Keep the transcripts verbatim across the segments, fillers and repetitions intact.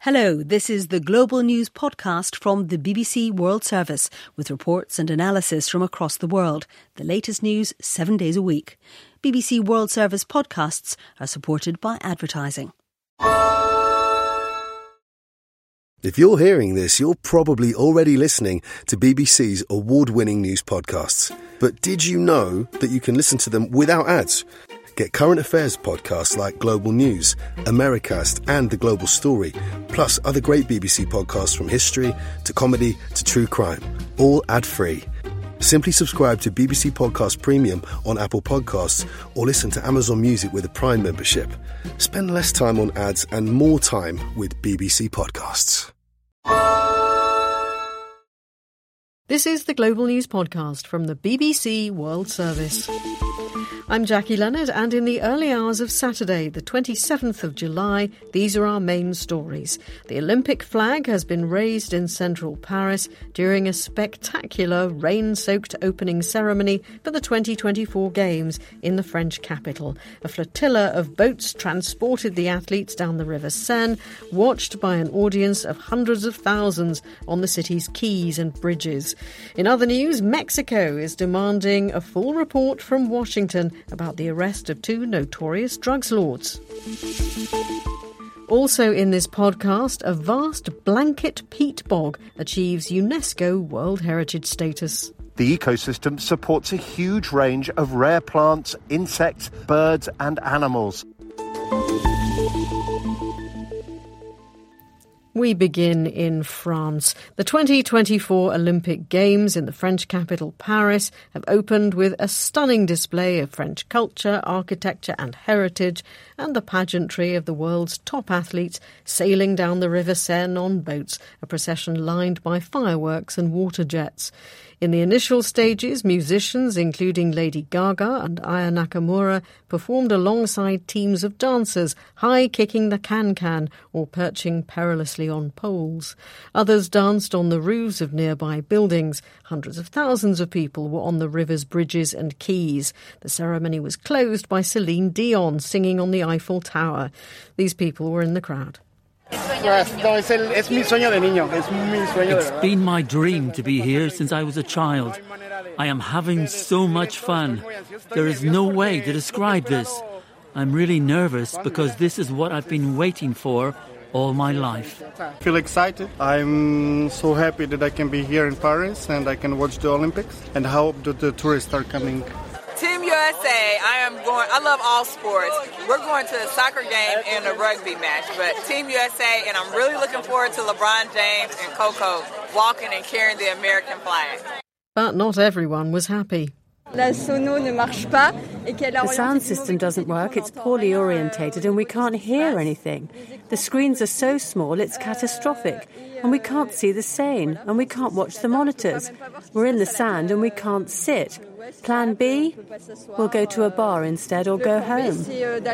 Hello, this is the Global News podcast from the B B C World Service with reports and analysis from across the world. The latest news seven days a week. B B C World Service podcasts are supported by advertising. If you're hearing this, you're probably already listening to B B C's award-winning news podcasts. But did you know that you can listen to them without ads? Get current affairs podcasts like Global News, Americast and The Global Story, plus other great B B C podcasts from history to comedy to true crime, all ad-free. Simply subscribe to B B C Podcast Premium on Apple Podcasts or listen to Amazon Music with a Prime membership. Spend less time on ads and more time with B B C Podcasts. This is the Global News podcast from the B B C World Service. I'm Jackie Leonard, and in the early hours of Saturday, the twenty-seventh of July, these are our main stories. The Olympic flag has been raised in central Paris during a spectacular rain-soaked opening ceremony for the twenty twenty-four Games in the French capital. A flotilla of boats transported the athletes down the River Seine, watched by an audience of hundreds of thousands on the city's quays and bridges. In other news, Mexico is demanding a full report from Washington about the arrest of two notorious drugs lords. Also in this podcast, a vast blanket peat bog achieves UNESCO World Heritage status. The ecosystem supports a huge range of rare plants, insects, birds and animals. We begin in France. The twenty twenty-four Olympic Games in the French capital Paris have opened with a stunning display of French culture, architecture and heritage, and the pageantry of the world's top athletes sailing down the River Seine on boats, a procession lined by fireworks and water jets. In the initial stages, musicians, including Lady Gaga and Aya Nakamura, performed alongside teams of dancers, high-kicking the can-can or perching perilously on poles. Others danced on the roofs of nearby buildings. Hundreds of thousands of people were on the river's bridges and quays. The ceremony was closed by Celine Dion singing on the Eiffel Tower. These people were in the crowd. It's been my dream to be here since I was a child. I am having so much fun. There is no way to describe this. I'm really nervous because this is what I've been waiting for all my life. I feel excited. I'm so happy that I can be here in Paris and I can watch the Olympics, and I hope that the tourists are coming. Team U S A, I am going, I love all sports. We're going to a soccer game and a rugby match, but Team U S A, and I'm really looking forward to LeBron James and Coco walking and carrying the American flag. But not everyone was happy. The sound system doesn't work, it's poorly orientated and we can't hear anything. The screens are so small it's catastrophic, and we can't see the Seine and we can't watch the monitors. We're in the sand and we can't sit. Plan B? We'll go to a bar instead or go home.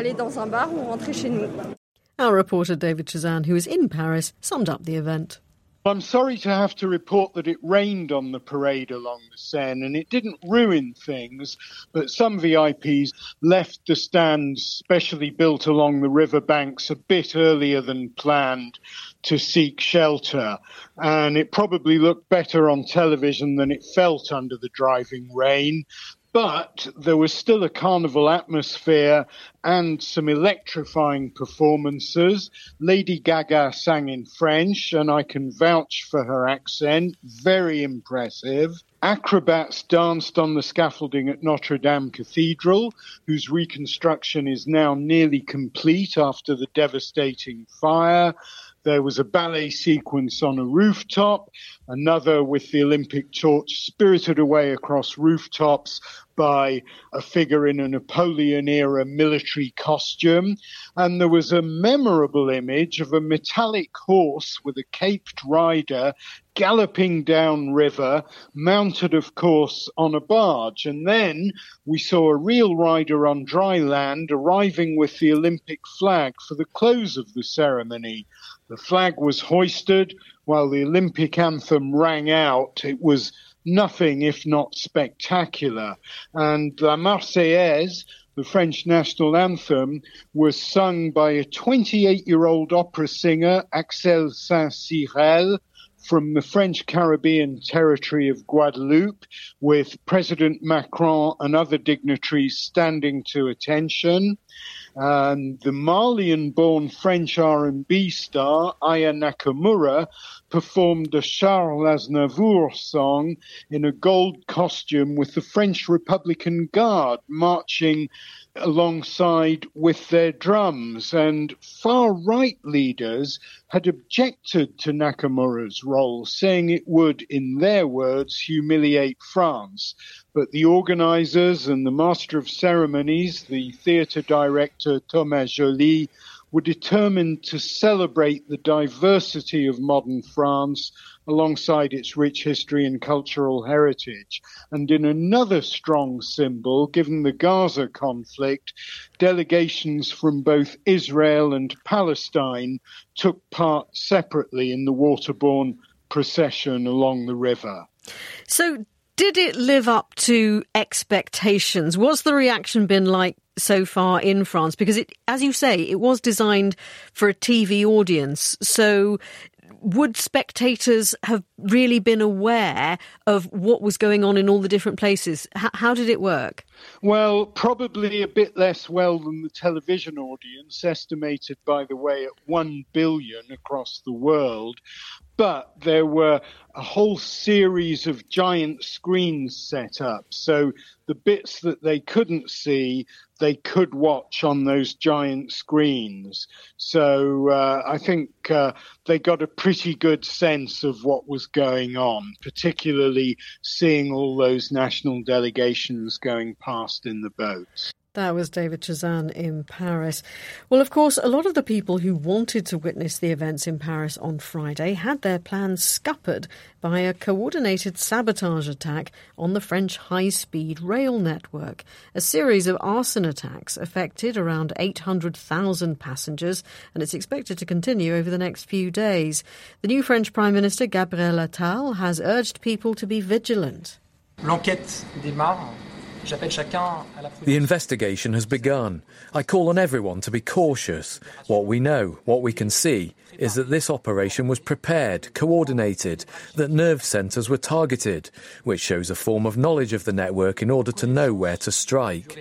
Our reporter David Chazan, who is in Paris, summed up the event. I'm sorry to have to report that it rained on the parade along the Seine, and it didn't ruin things, but some V I Ps left the stands specially built along the riverbanks a bit earlier than planned to seek shelter, and it probably looked better on television than it felt under the driving rain. But there was still a carnival atmosphere and some electrifying performances. Lady Gaga sang in French, and I can vouch for her accent. Very impressive. Acrobats danced on the scaffolding at Notre Dame Cathedral, whose reconstruction is now nearly complete after the devastating fire. There was a ballet sequence on a rooftop, another with the Olympic torch spirited away across rooftops by a figure in a Napoleon-era military costume. And there was a memorable image of a metallic horse with a caped rider galloping downriver, mounted, of course, on a barge. And then we saw a real rider on dry land arriving with the Olympic flag for the close of the ceremony. The flag was hoisted while the Olympic anthem rang out. It was nothing if not spectacular. And La Marseillaise the French national anthem, was sung by a twenty-eight-year-old opera singer, Axel Saint-Cyril, from the French Caribbean territory of Guadeloupe, with President Macron and other dignitaries standing to attention. And the Malian-born French R and B star, Aya Nakamura, performed a Charles Aznavour song in a gold costume with the French Republican Guard marching alongside with their drums. And far-right leaders had objected to Nakamura's role, saying it would, in their words, humiliate France. But the organisers and the Master of Ceremonies, the theatre director Thomas Joly, were determined to celebrate the diversity of modern France alongside its rich history and cultural heritage. And in another strong symbol, given the Gaza conflict, delegations from both Israel and Palestine took part separately in the waterborne procession along the river. So did it live up to expectations? What's the reaction been like so far in France? Because, it, as you say, it was designed for a T V audience. So would spectators have really been aware of what was going on in all the different places? H- how did it work? Well, probably a bit less well than the television audience, estimated, by the way, at one billion across the world. But there were a whole series of giant screens set up. So the bits that they couldn't see, they could watch on those giant screens. So uh, I think uh, they got a pretty good sense of what was going on, particularly seeing all those national delegations going past in the boats. That was David Chazan in Paris. Well, of course, a lot of the people who wanted to witness the events in Paris on Friday had their plans scuppered by a coordinated sabotage attack on the French high-speed rail network. A series of arson attacks affected around eight hundred thousand passengers, and it's expected to continue over the next few days. The new French Prime Minister, Gabriel Attal, has urged people to be vigilant. L'enquête démarre. The investigation has begun. I call on everyone to be cautious. What we know, what we can see, is that this operation was prepared, coordinated, that nerve centres were targeted, which shows a form of knowledge of the network in order to know where to strike.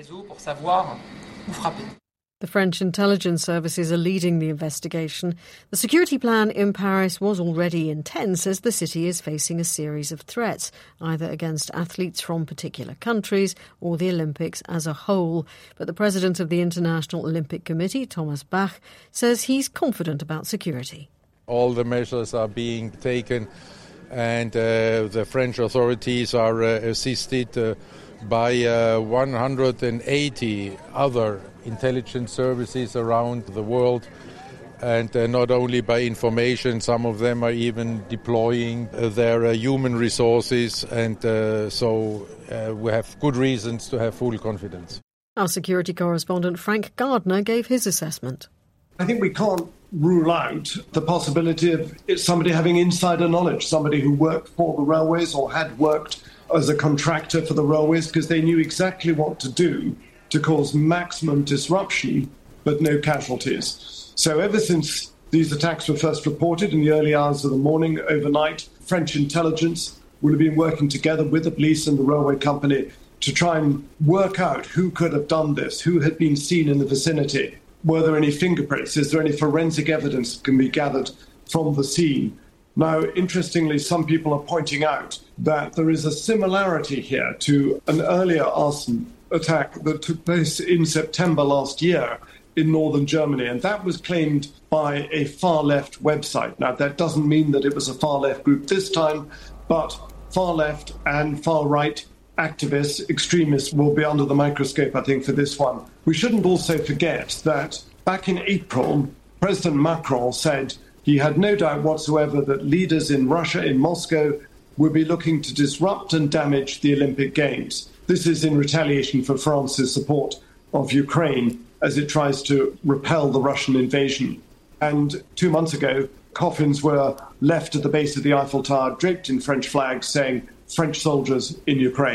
The French intelligence services are leading the investigation. The security plan in Paris was already intense as the city is facing a series of threats, either against athletes from particular countries or the Olympics as a whole. But the president of the International Olympic Committee, Thomas Bach, says he's confident about security. All the measures are being taken and uh, the French authorities are uh, assisted uh, by uh, one hundred eighty other intelligence services around the world, and uh, not only by information, some of them are even deploying uh, their uh, human resources, and uh, so uh, we have good reasons to have full confidence. Our security correspondent Frank Gardner gave his assessment. I think we can't rule out the possibility of somebody having insider knowledge, somebody who worked for the railways or had worked as a contractor for the railways, because they knew exactly what to do to cause maximum disruption, but no casualties. So ever since these attacks were first reported in the early hours of the morning, overnight, French intelligence would have been working together with the police and the railway company to try and work out who could have done this, who had been seen in the vicinity. Were there any fingerprints? Is there any forensic evidence that can be gathered from the scene? Now, interestingly, some people are pointing out that there is a similarity here to an earlier arson attack that took place in September last year in northern Germany, and that was claimed by a far-left website. Now, that doesn't mean that it was a far-left group this time, but far-left and far-right activists, extremists, will be under the microscope, I think, for this one. We shouldn't also forget that back in April, President Macron said he had no doubt whatsoever that leaders in Russia, in Moscow, would be looking to disrupt and damage the Olympic Games. This is in retaliation for France's support of Ukraine as it tries to repel the Russian invasion. And two months ago, coffins were left at the base of the Eiffel Tower, draped in French flags, saying French soldiers in Ukraine.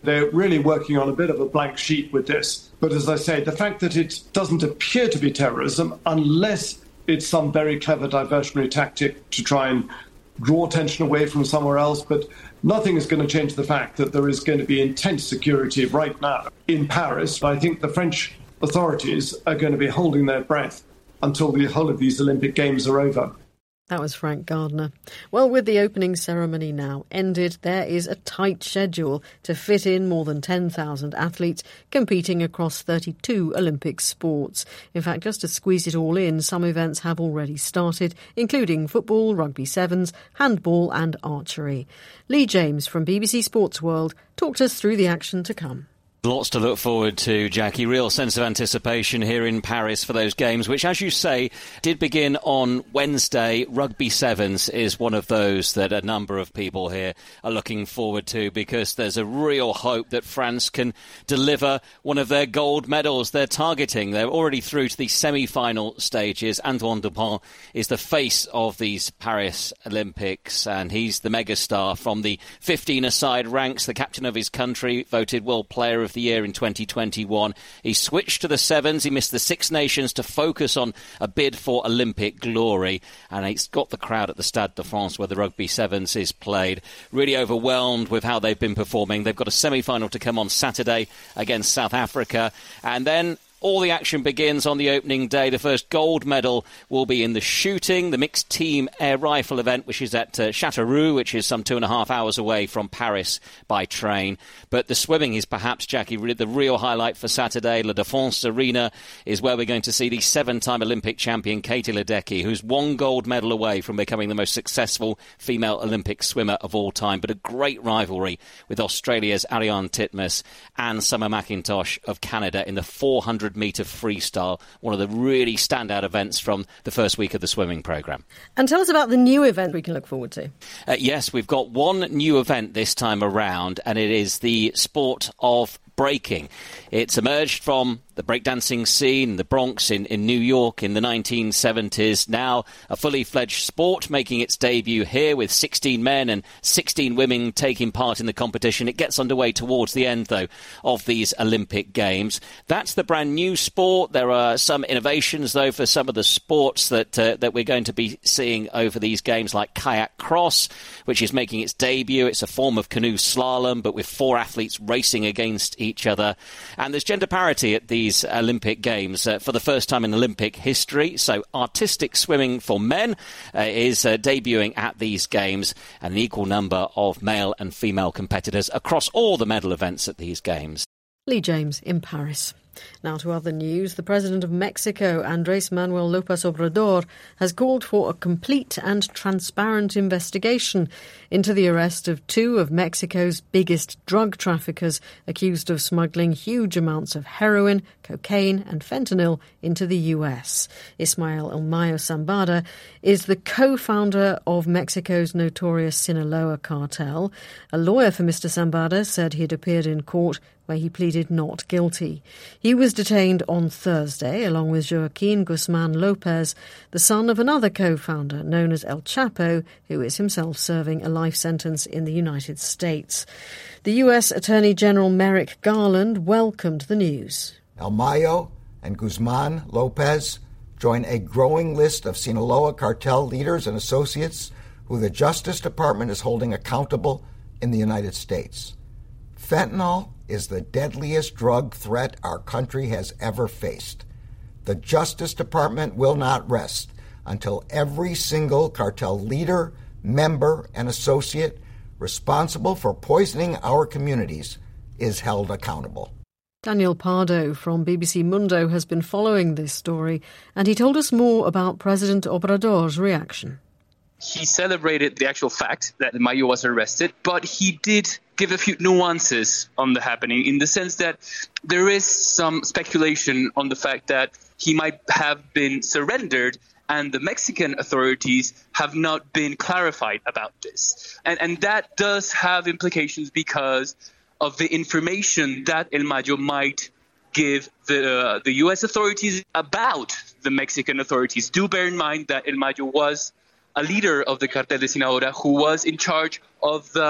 They're really working on a bit of a blank sheet with this. But as I say, the fact that it doesn't appear to be terrorism, unless it's some very clever diversionary tactic to try and draw attention away from somewhere else, but nothing is going to change the fact that there is going to be intense security right now in Paris. I think the French authorities are going to be holding their breath until the whole of these Olympic Games are over. That was Frank Gardner. Well, with the opening ceremony now ended, there is a tight schedule to fit in more than ten thousand athletes competing across thirty-two Olympic sports. In fact, just to squeeze it all in, some events have already started, including football, rugby sevens, handball and archery. Lee James from B B C Sports World talked us through the action to come. Lots to look forward to, Jackie. Real sense of anticipation here in Paris for those games, which, as you say, did begin on Wednesday. Rugby Sevens is one of those that a number of people here are looking forward to, because there's a real hope that France can deliver one of their gold medals they're targeting. They're already through to the semi-final stages. Antoine Dupont is the face of these Paris Olympics, and he's the megastar from the fifteen-a-side ranks, the captain of his country, voted World Player of the Year in twenty twenty-one. He switched to the sevens. He missed the Six Nations to focus on a bid for Olympic glory, and he's got the crowd at the Stade de France where the rugby sevens is played really overwhelmed with how they've been performing. They've got a semi-final to come on Saturday against South Africa, and then all the action begins on the opening day. The first gold medal will be in the shooting, the mixed team air rifle event, which is at uh, Châteauroux, which is some two and a half hours away from Paris by train. But the swimming is perhaps, Jackie, the real highlight for Saturday. La Défense Arena is where we're going to see the seven-time Olympic champion Katie Ledecky, who's one gold medal away from becoming the most successful female Olympic swimmer of all time. But a great rivalry with Australia's Ariarne Titmus and Summer McIntosh of Canada in the four hundred metre freestyle, one of the really standout events from the first week of the swimming programme. And tell us about the new event we can look forward to. Uh, yes, we've got one new event this time around, and it is the sport of breaking. It's emerged from the breakdancing scene in the Bronx in, in New York in the nineteen seventies. Now a fully fledged sport making its debut here with sixteen men and sixteen women taking part in the competition. It gets underway towards the end, though, of these Olympic Games. That's the brand new sport. There are some innovations, though, for some of the sports that uh, that we're going to be seeing over these Games, like kayak cross, which is making its debut. It's a form of canoe slalom, but with four athletes racing against each other. And there's gender parity at these Olympic Games uh, for the first time in Olympic history. So artistic swimming for men uh, is uh, debuting at these Games, and an equal number of male and female competitors across all the medal events at these Games. Lee James in Paris. Now to other news. The President of Mexico, Andrés Manuel López Obrador, has called for a complete and transparent investigation into the arrest of two of Mexico's biggest drug traffickers accused of smuggling huge amounts of heroin, cocaine and fentanyl into the U S. Ismael Elmayo Zambada is the co-founder of Mexico's notorious Sinaloa cartel. A lawyer for Mister Zambada said he'd appeared in court where he pleaded not guilty. He was detained on Thursday along with Joaquin Guzman Lopez, the son of another co-founder known as El Chapo, who is himself serving a life sentence in the United States. The U S Attorney General Merrick Garland welcomed the news. Elmayo and Guzman Lopez join a growing list of Sinaloa cartel leaders and associates who the Justice Department is holding accountable in the United States. Fentanyl is the deadliest drug threat our country has ever faced. The Justice Department will not rest until every single cartel leader, member, and associate responsible for poisoning our communities is held accountable. Daniel Pardo from B B C Mundo has been following this story, and he told us more about President Obrador's reaction. He celebrated the actual fact that Mayo was arrested, but he did give a few nuances on the happening, in the sense that there is some speculation on the fact that he might have been surrendered, and the Mexican authorities have not been clarified about this. And, and that does have implications because of the information that El Mayo might give the uh, the U S authorities about the Mexican authorities. Do bear in mind that El Mayo was a leader of the Cartel de Sinaloa who was in charge of the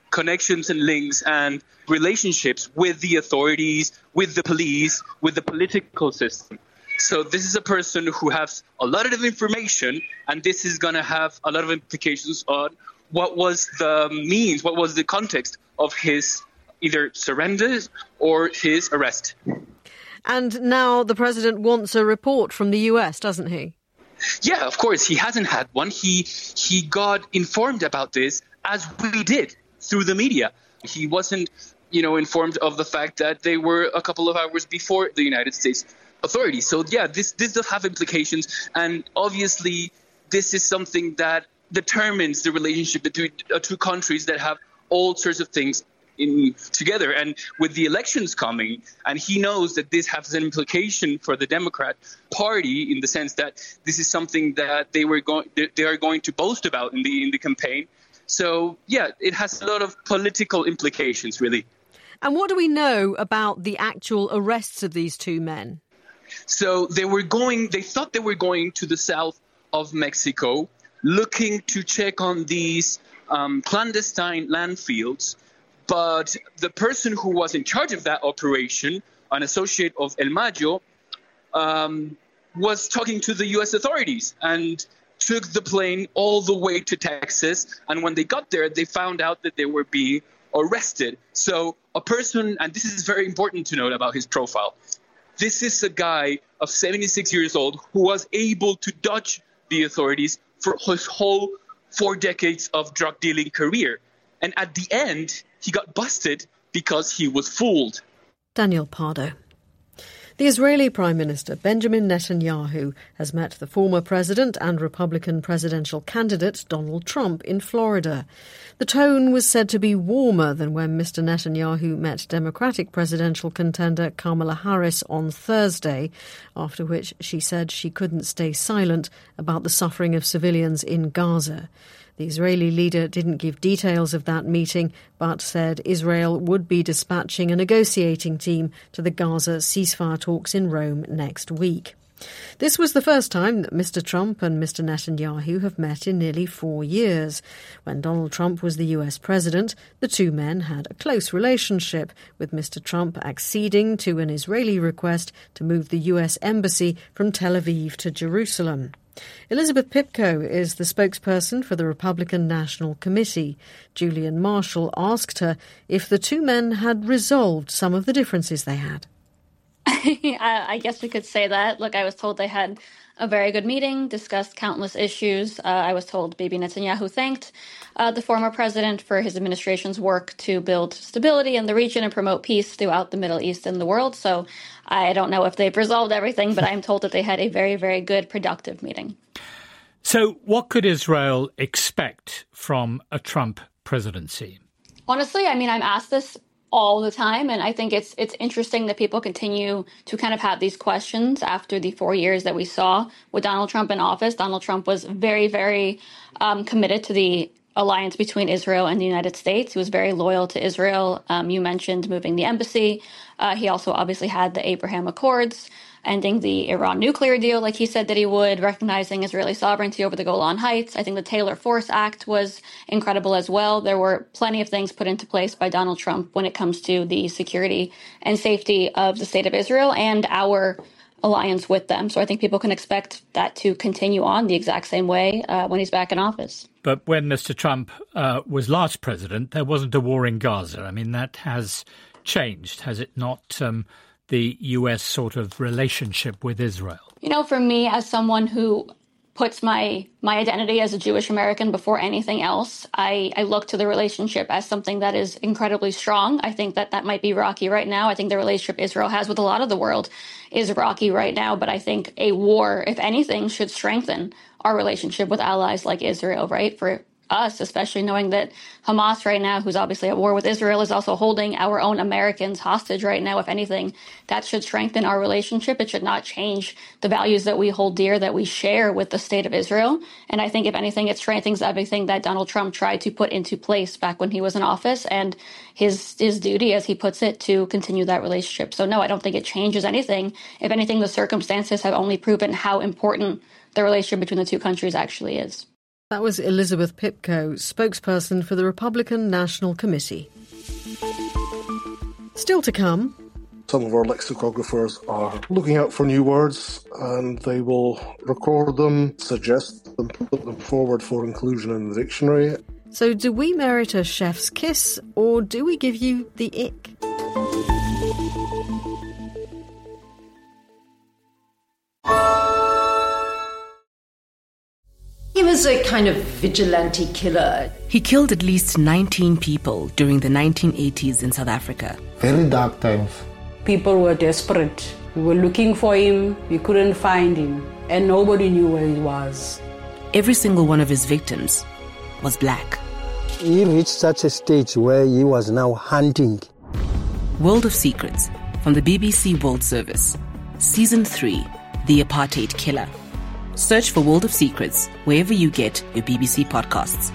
connections and links and relationships with the authorities, with the police, with the political system. So this is a person who has a lot of information, and this is going to have a lot of implications on what was the means, what was the context of his either surrender or his arrest. And now the president wants a report from the U S, doesn't he? Yeah, of course. He hasn't had one. He he got informed about this as we did through the media. He wasn't, you know, informed of the fact that they were a couple of hours before the United States authorities. So, yeah, this, this does have implications. And obviously, this is something that determines the relationship between uh, two countries that have all sorts of things in together. And with the elections coming, and he knows that this has an implication for the Democrat Party in the sense that this is something that they were going they are going to boast about in the in the campaign. So yeah, it has a lot of political implications, really. And what do we know about the actual arrests of these two men? So they were going they thought they were going to the south of Mexico, looking to check on these um, clandestine landfills. But the person who was in charge of that operation, an associate of El Mayo, um, was talking to the U S authorities and took the plane all the way to Texas. And when they got there, they found out that they were being arrested. So a person, and this is very important to note about his profile, this is a guy of seventy-six years old who was able to dodge the authorities for his whole four decades of drug dealing career. And at the end, he got busted because he was fooled. Daniel Pardo. The Israeli Prime Minister Benjamin Netanyahu has met the former president and Republican presidential candidate Donald Trump in Florida. The tone was said to be warmer than when Mister Netanyahu met Democratic presidential contender Kamala Harris on Thursday, after which she said she couldn't stay silent about the suffering of civilians in Gaza. The Israeli leader didn't give details of that meeting, but said Israel would be dispatching a negotiating team to the Gaza ceasefire talks in Rome next week. This was the first time that Mister Trump and Mister Netanyahu have met in nearly four years. When Donald Trump was the U S president, the two men had a close relationship, with Mister Trump acceding to an Israeli request to move the U S embassy from Tel Aviv to Jerusalem. Elizabeth Pipko is the spokesperson for the Republican National Committee. Julian Marshall asked her if the two men had resolved some of the differences they had. I guess we could say that. Look, I was told they had a very good meeting, discussed countless issues. Uh, I was told Bibi Netanyahu thanked uh, the former president for his administration's work to build stability in the region and promote peace throughout the Middle East and the world. So I don't know if they've resolved everything, but I'm told that they had a very, very good, productive meeting. So what could Israel expect from a Trump presidency? Honestly, I mean, I'm asked this all the time. And I think it's it's interesting that people continue to kind of have these questions after the four years that we saw with Donald Trump in office. Donald Trump was very, very um, committed to the alliance between Israel and the United States. He was very loyal to Israel. Um, you mentioned moving the embassy. Uh, he also obviously had the Abraham Accords, ending the Iran nuclear deal like he said that he would, recognizing Israeli sovereignty over the Golan Heights. I think the Taylor Force Act was incredible as well. There were plenty of things put into place by Donald Trump when it comes to the security and safety of the state of Israel and our alliance with them. So I think people can expect that to continue on the exact same way uh, when he's back in office. But when Mister Trump uh, was last president, there wasn't a war in Gaza. I mean, that has changed, has it not? Um, the U S sort of relationship with Israel? You know, for me, as someone who puts my my identity as a Jewish American before anything else, I, I look to the relationship as something that is incredibly strong. I think that that might be rocky right now. I think the relationship Israel has with a lot of the world is rocky right now. But I think a war, if anything, should strengthen our relationship with allies like Israel, right? For us, especially knowing that Hamas right now, who's obviously at war with Israel, is also holding our own Americans hostage right now. If anything, that should strengthen our relationship. It should not change the values that we hold dear, that we share with the state of Israel. And I think, if anything, it strengthens everything that Donald Trump tried to put into place back when he was in office, and his his duty, as he puts it, to continue that relationship. So no, I don't think it changes anything. If anything, the circumstances have only proven how important the relationship between the two countries actually is. That was Elizabeth Pipko, spokesperson for the Republican National Committee. Still to come. Some of our lexicographers are looking out for new words, and they will record them, suggest them, put them forward for inclusion in the dictionary. So do we merit a chef's kiss, or do we give you the ick? He was a kind of vigilante killer. He killed at least nineteen people during the nineteen eighties in South Africa. Very dark times. People were desperate. We were looking for him, we couldn't find him, and nobody knew where he was. Every single one of his victims was black. He reached such a stage where he was now hunting. World of Secrets from the B B C World Service. Season three, The Apartheid Killer. Search for World of Secrets wherever you get your B B C podcasts.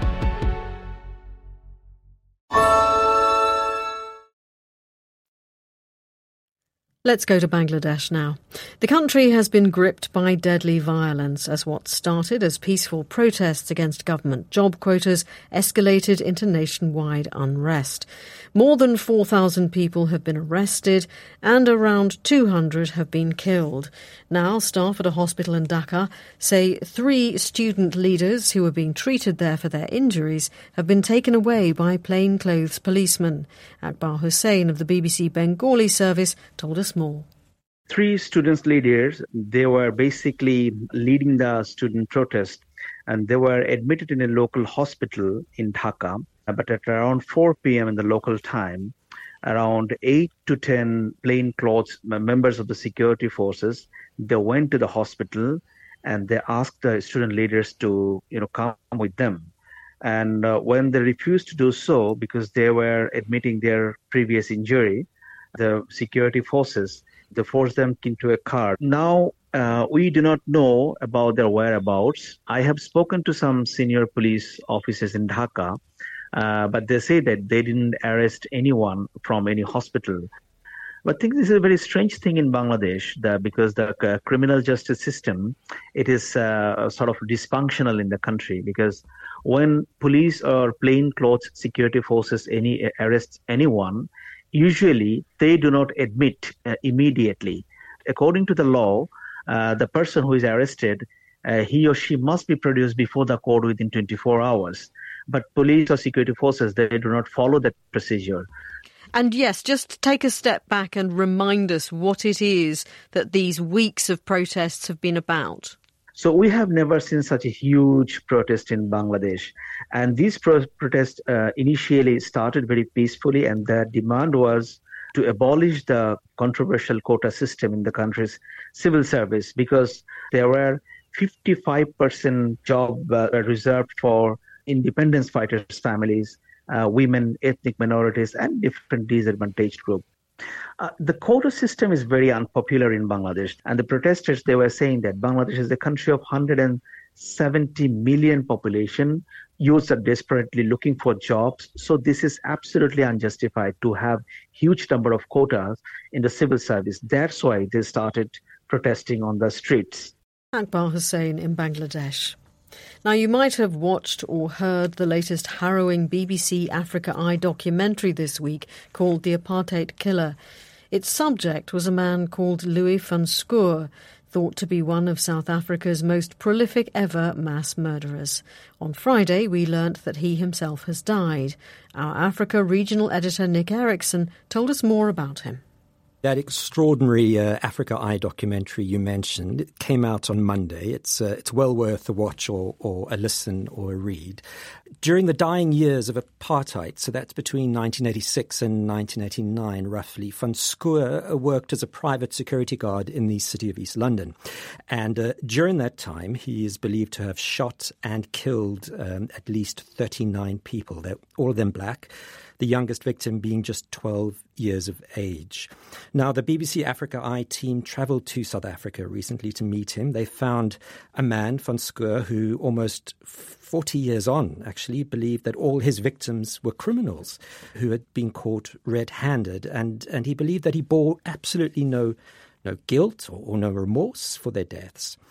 Let's go to Bangladesh now. The country has been gripped by deadly violence as what started as peaceful protests against government job quotas escalated into nationwide unrest. More than four thousand people have been arrested and around two hundred have been killed. Now, staff at a hospital in Dhaka say three student leaders who were being treated there for their injuries have been taken away by plainclothes policemen. Akbar Hussain of the B B C Bengali service told us more. Three students leaders, they were basically leading the student protest, and they were admitted in a local hospital in Dhaka. But at around four p.m. in the local time, around eight to ten plainclothes members of the security forces, they went to the hospital and they asked the student leaders to, you know, come with them. And uh, when they refused to do so because they were admitting their previous injury, the security forces, they forced them into a car. Now, uh, we do not know about their whereabouts. I have spoken to some senior police officers in Dhaka, uh, but they say that they didn't arrest anyone from any hospital. But I think this is a very strange thing in Bangladesh, that because the uh, criminal justice system, it is uh, sort of dysfunctional in the country, because when police or plainclothes security forces any arrest anyone, usually they do not admit uh, immediately. According to the law, uh, the person who is arrested, uh, he or she must be produced before the court within twenty-four hours. But police or security forces, they do not follow that procedure. And yes, just take a step back and remind us what it is that these weeks of protests have been about. So we have never seen such a huge protest in Bangladesh. And these pro- protests uh, initially started very peacefully, and the demand was to abolish the controversial quota system in the country's civil service, because there were fifty-five percent job uh, reserved for independence fighters' families, uh, women, ethnic minorities, and different disadvantaged groups. Uh, the quota system is very unpopular in Bangladesh, and the protesters, they were saying that Bangladesh is a country of one hundred seventy million population. Youths are desperately looking for jobs, so this is absolutely unjustified to have huge number of quotas in the civil service. That's why they started protesting on the streets. Akbar Hussain in Bangladesh. Now, you might have watched or heard the latest harrowing B B C Africa Eye documentary this week called The Apartheid Killer. Its subject was a man called Louis van Schoor, thought to be one of South Africa's most prolific ever mass murderers. On Friday, we learnt that he himself has died. Our Africa regional editor Nick Erickson told us more about him. That extraordinary uh, Africa Eye documentary you mentioned, it came out on Monday. It's uh, it's well worth a watch or, or a listen or a read. During the dying years of apartheid, so that's between nineteen eighty-six and nineteen eighty-nine roughly, van Schoor worked as a private security guard in the city of East London. And uh, during that time, he is believed to have shot and killed um, at least thirty-nine people. They're all of them black, the youngest victim being just twelve years of age. Now, the B B C Africa Eye team travelled to South Africa recently to meet him. They found a man, van Schoor, who almost forty years on actually believed that all his victims were criminals who had been caught red-handed, and, and he believed that he bore absolutely no no guilt or, or no remorse for their deaths.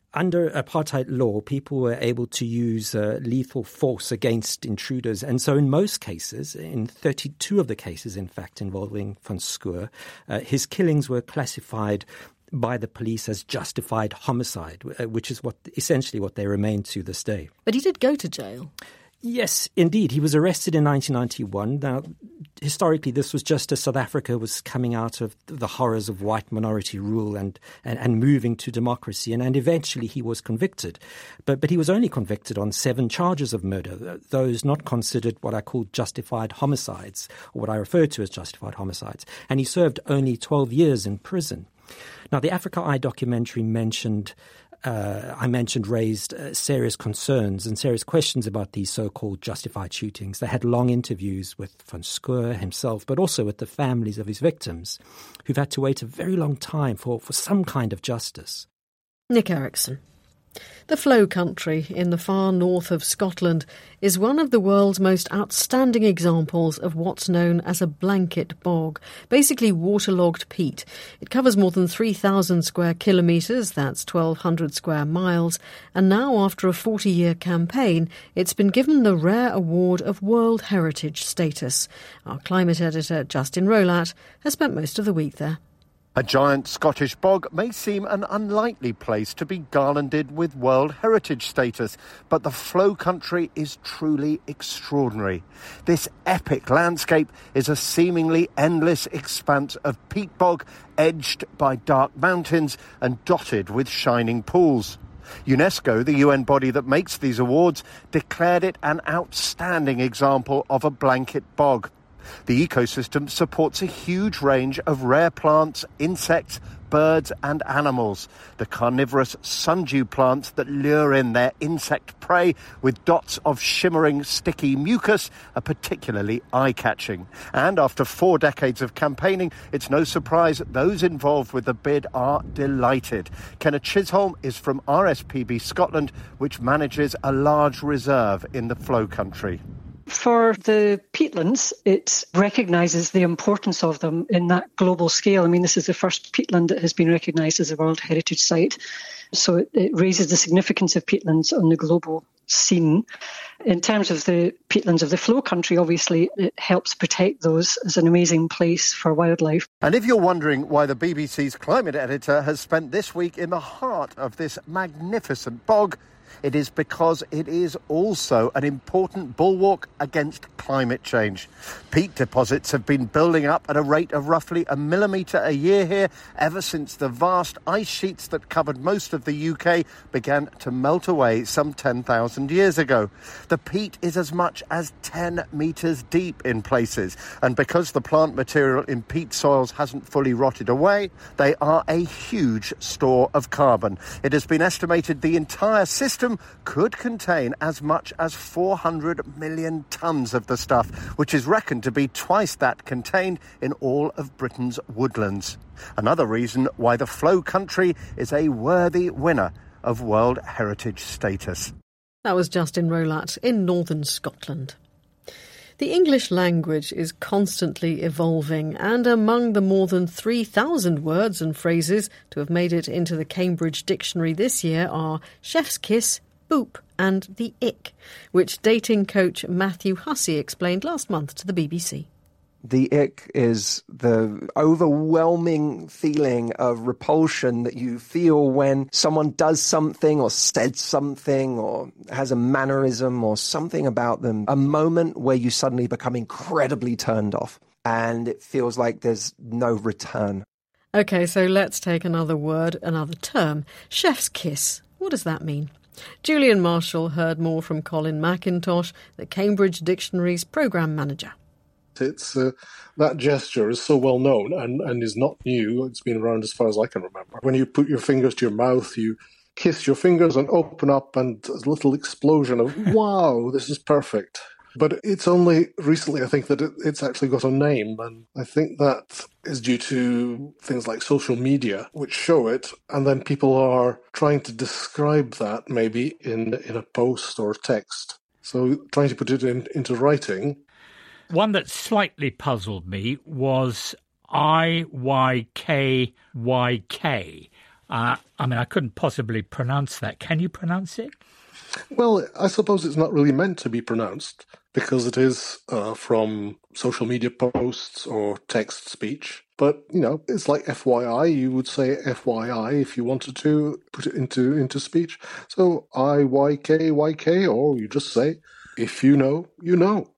under apartheid law, people were able to use uh, lethal force against intruders. And so in most cases, in thirty-two of the cases, in fact, involving van Schoor, uh, his killings were classified by the police as justified homicide, which is what essentially what they remain to this day. But he did go to jail. Yes, indeed. He was arrested in nineteen ninety-one. Now, historically, this was just as South Africa was coming out of the horrors of white minority rule and, and, and moving to democracy. And, and eventually he was convicted. But, but he was only convicted on seven charges of murder, those not considered what I call justified homicides, or what I refer to as justified homicides. And he served only twelve years in prison. Now, the Africa Eye documentary mentioned Uh, I mentioned raised uh, serious concerns and serious questions about these so-called justified shootings. They had long interviews with van Schoor himself, but also with the families of his victims, who've had to wait a very long time for, for some kind of justice. Nick Erickson. The Flow Country in the far north of Scotland is one of the world's most outstanding examples of what's known as a blanket bog, basically waterlogged peat. It covers more than three thousand square kilometres, that's twelve hundred square miles, and now after a forty-year campaign, it's been given the rare award of World Heritage status. Our climate editor, Justin Rolat, has spent most of the week there. A giant Scottish bog may seem an unlikely place to be garlanded with World Heritage status, but the Flow Country is truly extraordinary. This epic landscape is a seemingly endless expanse of peat bog, edged by dark mountains and dotted with shining pools. UNESCO, the U N body that makes these awards, declared it an outstanding example of a blanket bog. The ecosystem supports a huge range of rare plants, insects, birds and animals. The carnivorous sundew plants that lure in their insect prey with dots of shimmering, sticky mucus are particularly eye-catching. And after four decades of campaigning, it's no surprise that those involved with the bid are delighted. Kenna Chisholm is from R S P B Scotland, which manages a large reserve in the Flow Country. For the peatlands, it recognises the importance of them in that global scale. I mean, this is the first peatland that has been recognised as a World Heritage Site. So it, it raises the significance of peatlands on the global scene. In terms of the peatlands of the Flow Country, obviously, it helps protect those as an amazing place for wildlife. And if you're wondering why the B B C's climate editor has spent this week in the heart of this magnificent bog, it is because it is also an important bulwark against climate change. Peat deposits have been building up at a rate of roughly a millimetre a year here ever since the vast ice sheets that covered most of the U K began to melt away some ten thousand years ago. The peat is as much as ten metres deep in places, and because the plant material in peat soils hasn't fully rotted away, they are a huge store of carbon. It has been estimated the entire system could contain as much as four hundred million tonnes of the stuff, which is reckoned to be twice that contained in all of Britain's woodlands. Another reason why the Flow Country is a worthy winner of World Heritage status. That was Justin Rolat in northern Scotland. The English language is constantly evolving, and among the more than three thousand words and phrases to have made it into the Cambridge Dictionary this year are chef's kiss, boop and the ick, which dating coach Matthew Hussey explained last month to the B B C. The ick is the overwhelming feeling of repulsion that you feel when someone does something or said something or has a mannerism or something about them, a moment where you suddenly become incredibly turned off and it feels like there's no return. OK, so let's take another word, another term. Chef's kiss. What does that mean? Julian Marshall heard more from Colin McIntosh, the Cambridge Dictionary's programme manager. It's uh, that gesture is so well known and, and is not new. It's been around as far as I can remember. When you put your fingers to your mouth, you kiss your fingers and open up, and there's a little explosion of, wow, this is perfect. But it's only recently, I think, that it, it's actually got a name, and I think that is due to things like social media, which show it, and then people are trying to describe that maybe in, in a post or text. So trying to put it in, into writing. One that slightly puzzled me was I Y K Y K. Uh, I mean, I couldn't possibly pronounce that. Can you pronounce it? Well, I suppose it's not really meant to be pronounced because it is uh, from social media posts or text speech. But, you know, it's like F Y I. You would say F Y I if you wanted to put it into, into speech. So I Y K Y K, or you just say, if you know, you know.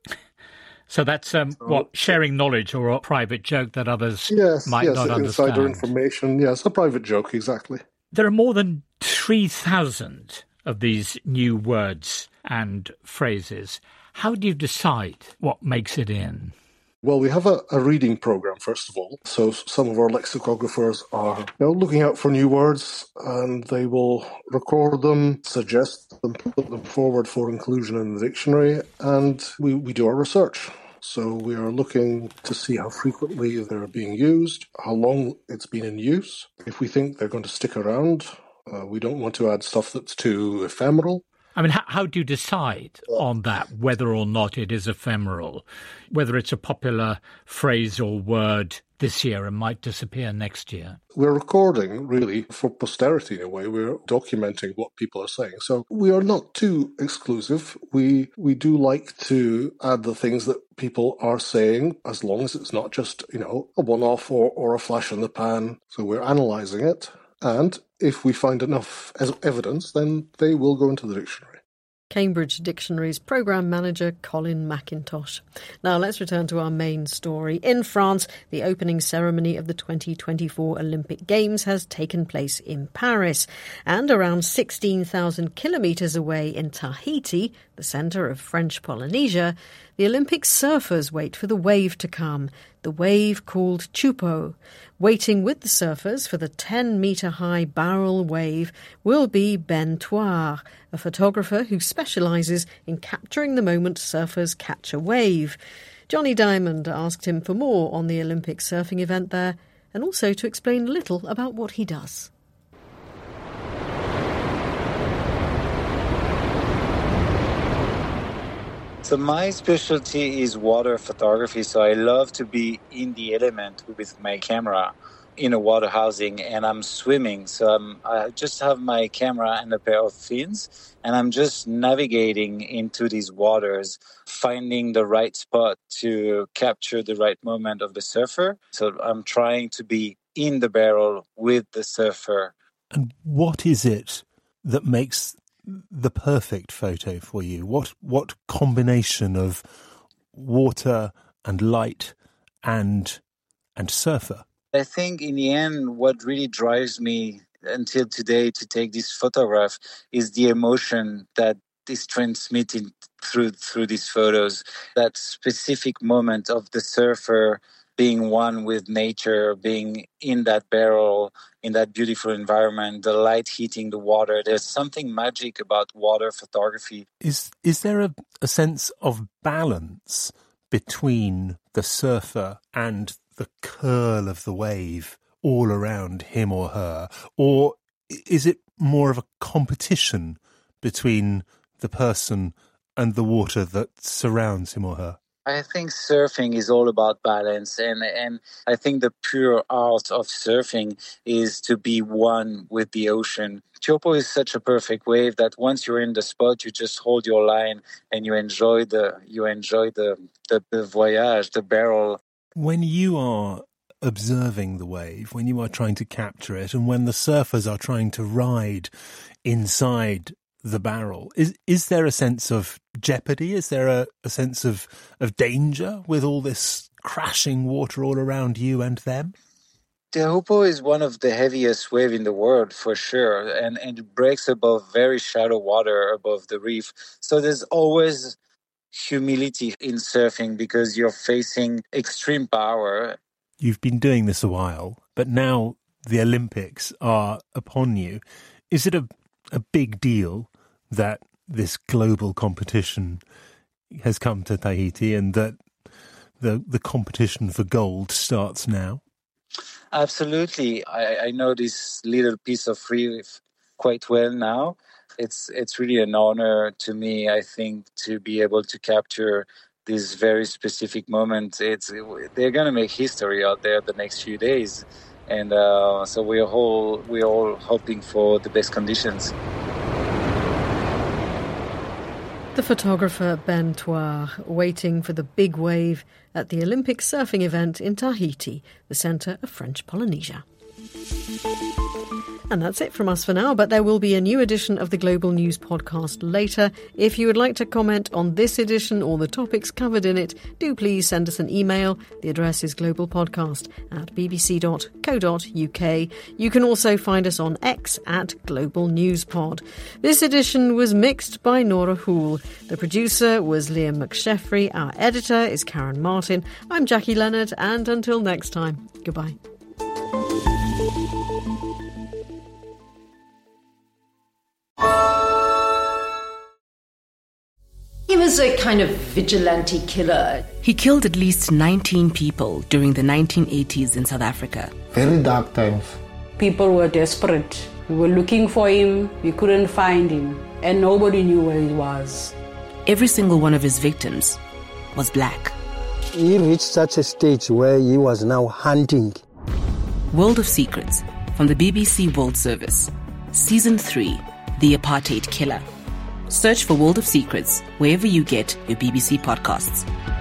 So that's um, so, what, sharing knowledge or a private joke that others yes, might yes, not understand. Yes, insider information. Yes, a private joke, exactly. There are more than three thousand of these new words and phrases. How do you decide what makes it in? Well, we have a, a reading program, first of all. So some of our lexicographers are you know, looking out for new words, and they will record them, suggest them, put them forward for inclusion in the dictionary, and we, we do our research. So we are looking to see how frequently they're being used, how long it's been in use. If we think they're going to stick around, uh, we don't want to add stuff that's too ephemeral. I mean, how, how do you decide on that, whether or not it is ephemeral, whether it's a popular phrase or word this year and might disappear next year? We're recording, really, for posterity in a way. We're documenting what people are saying. So we are not too exclusive. We we do like to add the things that people are saying, as long as it's not just, you know, a one-off or, or a flash in the pan. So we're analysing it. And if we find enough evidence, then they will go into the dictionary. Cambridge Dictionary's programme manager Colin McIntosh. Now let's return to our main story. In France, the opening ceremony of the twenty twenty-four Olympic Games has taken place in Paris. And around sixteen thousand kilometres away in Tahiti, the centre of French Polynesia, the Olympic surfers wait for the wave to come, the wave called Chupo. Waiting with the surfers for the ten-metre-high barrel wave will be Ben Thouars, a photographer who specialises in capturing the moment surfers catch a wave. Johnny Diamond asked him for more on the Olympic surfing event there, and also to explain a little about what he does. So my specialty is water photography, so I love to be in the element with my camera in a water housing, and I'm swimming. So I'm, I just have my camera and a pair of fins, and I'm just navigating into these waters, finding the right spot to capture the right moment of the surfer. So I'm trying to be in the barrel with the surfer. And what is it that makes the perfect photo for you? What what combination of water and light and and surfer? I think in the end, what really drives me until today to take this photograph is the emotion that is transmitted through through these photos. That specific moment of the surfer being one with nature, being in that barrel, in that beautiful environment, the light hitting the water. There's something magic about water photography. Is is there a, a sense of balance between the surfer and the curl of the wave all around him or her? Or is it more of a competition between the person and the water that surrounds him or her? I think surfing is all about balance, and, and I think the pure art of surfing is to be one with the ocean. Chupo is such a perfect wave that once you're in the spot, you just hold your line and you enjoy the you enjoy the, the, the voyage, the barrel. When you are observing the wave, when you are trying to capture it, and when the surfers are trying to ride inside the barrel, is is there a sense of jeopardy? Is there a, a sense of, of danger with all this crashing water all around you and them? The Chupo is one of the heaviest waves in the world, for sure, and, and it breaks above very shallow water above the reef. So there's always humility in surfing because you're facing extreme power. You've been doing this a while, but now the Olympics are upon you. Is it a a big deal that this global competition has come to Tahiti and that the the competition for gold starts now? Absolutely. I, I know this little piece of reef quite well now. It's it's really an honor to me, I think, to be able to capture this very specific moment. It's they're going to make history out there the next few days. And uh, so we're all, we're all hoping for the best conditions. The photographer Ben Thouars waiting for the big wave at the Olympic surfing event in Tahiti, the centre of French Polynesia. And that's it from us for now, but there will be a new edition of the Global News podcast later. If you would like to comment on this edition or the topics covered in it, do please send us an email. The address is globalpodcast at bbc dot co dot uk. You can also find us on X at Global News Pod. This edition was mixed by Nora Houle. The producer was Liam McSheffrey. Our editor is Karen Martin. I'm Jackie Leonard, and until next time, goodbye. He was a kind of vigilante killer. He killed at least nineteen people during the nineteen eighties in South Africa. Very dark times. People were desperate. We were looking for him. We couldn't find him. And nobody knew where he was. Every single one of his victims was black. He reached such a stage where he was now hunting. World of Secrets from the B B C World Service. Season three, The Apartheid Killer. Search for World of Secrets wherever you get your B B C podcasts.